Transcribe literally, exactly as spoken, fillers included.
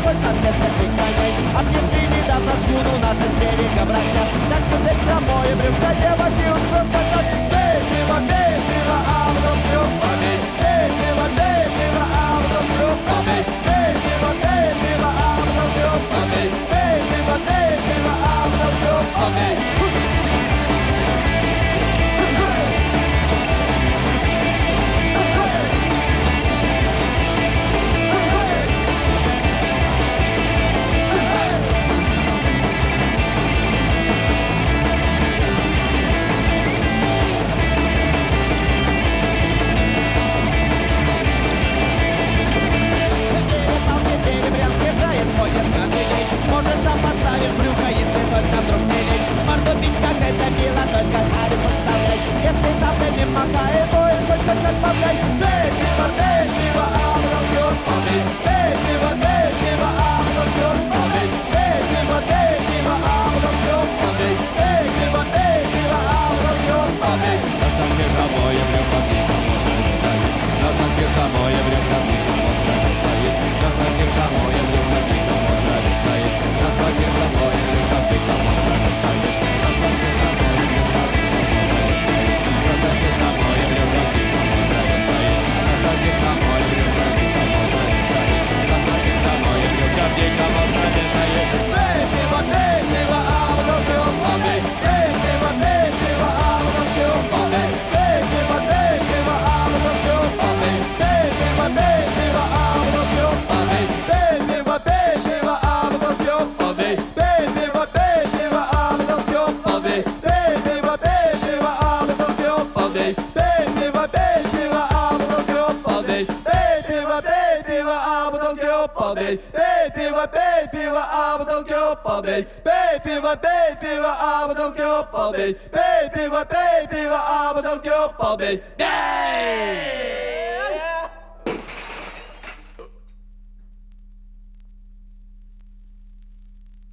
тобой сам сердце быть коней. Обнесли недавно шхуну наши с берега братья. Так теперь хромое брюхо девок и уж просто так. Пей пиво, пей пиво, а вдруг трюк побей. Пей пиво, пей пиво, а вдруг трюк побей. Пей пиво, пей пиво, а вдруг трюк побей. Пей пиво, пей пиво, а вдруг трюк побей. Происходит каждый день. Может, сам поставишь брюхо, если только вдруг не лень. Морду бить, как это мило, только харю подставляй. Если саблями махает, то и хоть хоть отбавляй. Пей пиво, пей пиво, а вдруг трюк побей. Пей пиво, пей пиво, а вдруг трюк побей. Пей пиво, пей пиво, а вдруг трюк побей. Пей пиво, пей пиво, а вдруг трюк побей. На станке хромое брюхо никому не стоит. На станке хромое брюхо никому не стоит. На станке хромое брюхо никому не стоит. На станке хромое брюхо никому не стоит. На станке хромое брюхо никому не стоит. На станке хромое брюхо никому не стоит. На станке хромое брюхо никому не стоит. Пей пиво, пей пиво, а вдруг трюк побей. Пей пиво, пей пиво, а вдруг трюк побей. Пей пиво, пей пиво, а вдруг трюк побей. Пей пиво, пей пиво, а вдруг трюк побей. Пей пиво, пей пиво, а вдруг трюк побей. Пей пиво, пей пиво, а вдруг трюк побей. Пей пиво, пей пиво, а вдруг трюк побей. Пей пиво, пей пиво, а вдруг трюк побей. Пей пиво, пей пиво, а вдруг трюк побей. Пей пиво, пей пиво, а вдруг трюк побей. Пей пиво, пей пиво, а вдруг трюк побей. Пей пиво, пей пиво, а вдруг трюк побей. Пей!